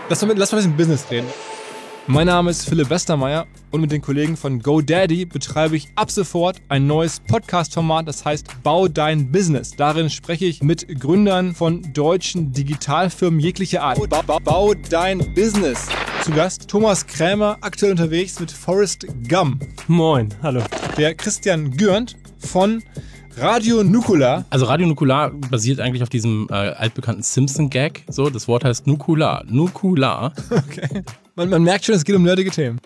Lass mal ein bisschen Business reden. Mein Name ist Philipp Westermeier und mit den Kollegen von GoDaddy betreibe ich ab sofort ein neues Podcast-Format, das heißt Bau dein Business. Darin spreche ich mit Gründern von deutschen Digitalfirmen jeglicher Art. Bau dein Business. Zu Gast Thomas Krämer, aktuell unterwegs mit Forrest Gump. Moin, hallo. Der Christian Gürnt von Radio Nukular. Also Radio Nukular basiert eigentlich auf diesem altbekannten Simpson-Gag. So, das Wort heißt Nukular. Nukular. Okay. Man merkt schon, es geht um nerdige Themen.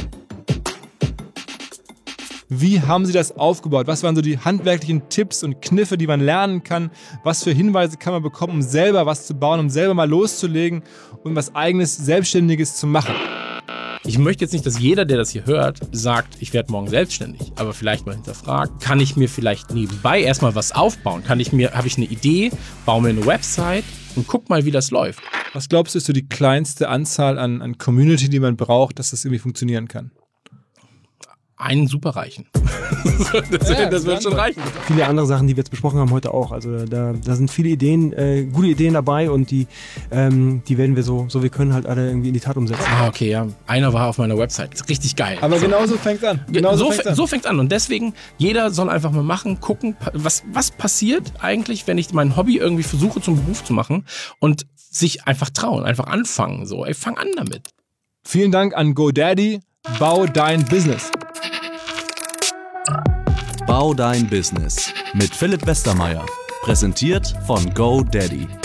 Wie haben Sie das aufgebaut? Was waren so die handwerklichen Tipps und Kniffe, die man lernen kann? Was für Hinweise kann man bekommen, um selber was zu bauen, um selber mal loszulegen und was Eigenes, Selbstständiges zu machen? Ich möchte jetzt nicht, dass jeder, der das hier hört, sagt, ich werde morgen selbstständig, aber vielleicht mal hinterfragt, kann ich mir vielleicht nebenbei erstmal was aufbauen? Habe ich eine Idee, baue mir eine Website und guck mal, wie das läuft. Was glaubst du, ist so die kleinste Anzahl an Community, die man braucht, dass das irgendwie funktionieren kann? Einen Superreichen. Das wird schon reichen. Viele andere Sachen, die wir jetzt besprochen haben heute auch. Also da sind viele Ideen, gute Ideen dabei und die werden wir so wir können halt alle irgendwie in die Tat umsetzen. Ah, okay, ja. Einer war auf meiner Website. Richtig geil. Aber genauso fängt's an. So fängt's an. Und deswegen, jeder soll einfach mal machen, gucken, was passiert eigentlich, wenn ich mein Hobby irgendwie versuche zum Beruf zu machen und sich einfach trauen, einfach anfangen. So, ey, fang an damit. Vielen Dank an GoDaddy. Bau dein Business. Bau dein Business mit Philipp Westermeier. Präsentiert von GoDaddy.